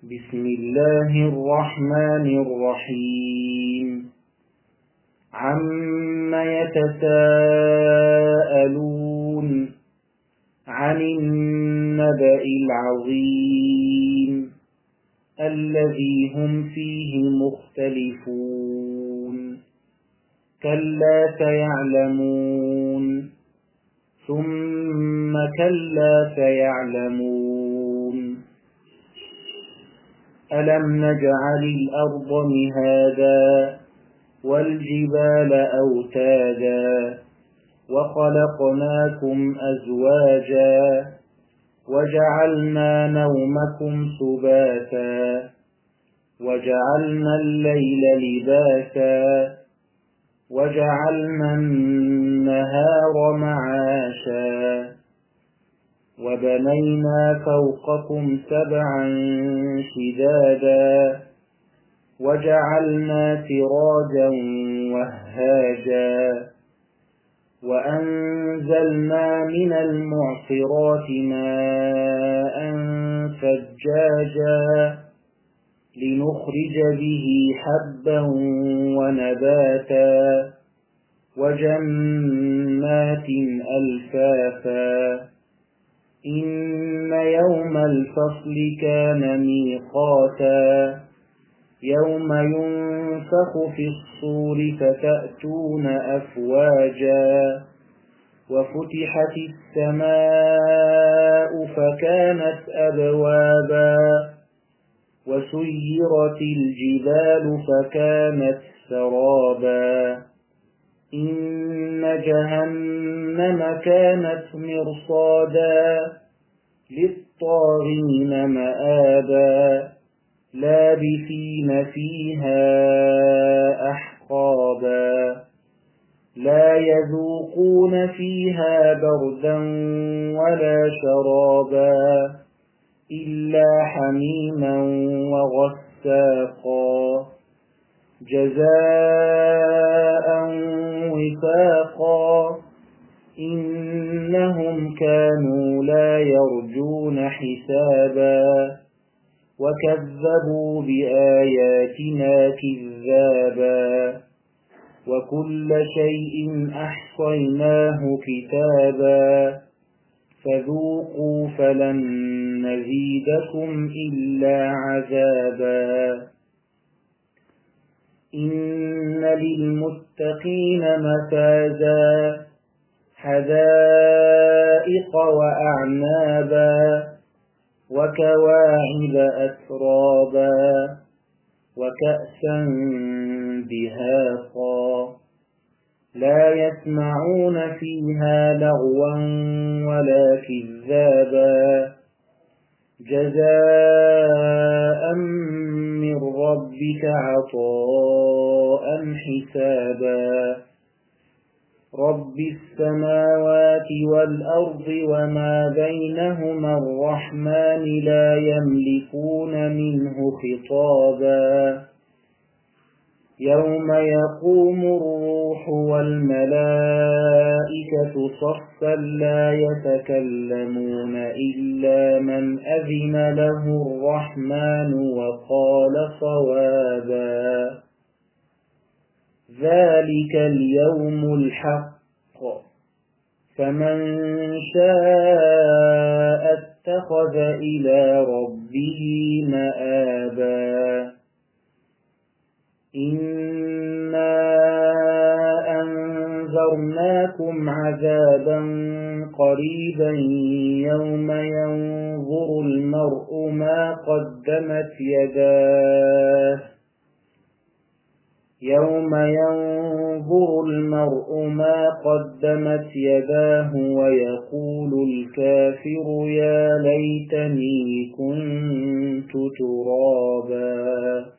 بسم الله الرحمن الرحيم. عم يتساءلون عن النبأ العظيم الذي هم فيه مختلفون. كلا سيعلمون ثم كلا سيعلمون. ألم نجعل الأرض مهادا والجبال أوتادا وخلقناكم أزواجا وجعلنا نومكم سباتا وجعلنا الليل لباسا وجعلنا النهار معاشا وبنينا فوقكم سبعا شدادا وجعلنا سراجا وهاجا وأنزلنا من المعصرات ماء ثجاجا لنخرج به حبا ونباتا وجنات ألفافا. إن يوم الفصل كان ميقاتا يوم ينفخ في الصور فتأتون أفواجا وفتحت السماء فكانت أبوابا وسيرت الجبال فكانت سرابا. إن جهنم كانت مرصادا للطاغين مآبا لابثين فيها أحقابا لا يذوقون فيها بردا ولا شرابا إلا حميما وغساقا جزاء وفاقا. إنهم كانوا لا يرجون حسابا وكذبوا بآياتنا كذابا وكل شيء أحصيناه كتابا فذوقوا فلن نزيدكم إلا عذابا. إن للمتقين مفازا حدائق وأعنابا وكواعب أترابا وكأسا دهاقا لا يسمعون فيها لغوا ولا كذابا جزاء من ربك عطاء حسابا. رب السماوات والأرض وما بينهما الرحمن لا يملكون منه خطابا. يوم يقوم الروح والملائكة صفا لا يتكلمون إلا من أذن له الرحمن وقال صوابا. ذلك اليوم الحق فمن شاء اتخذ إلى ربه مآبا. إنا أنذرناكم عذابا قريبا يوم ينظر المرء ما قدمت يداه ويقول الكافر يا ليتني كنت ترابا.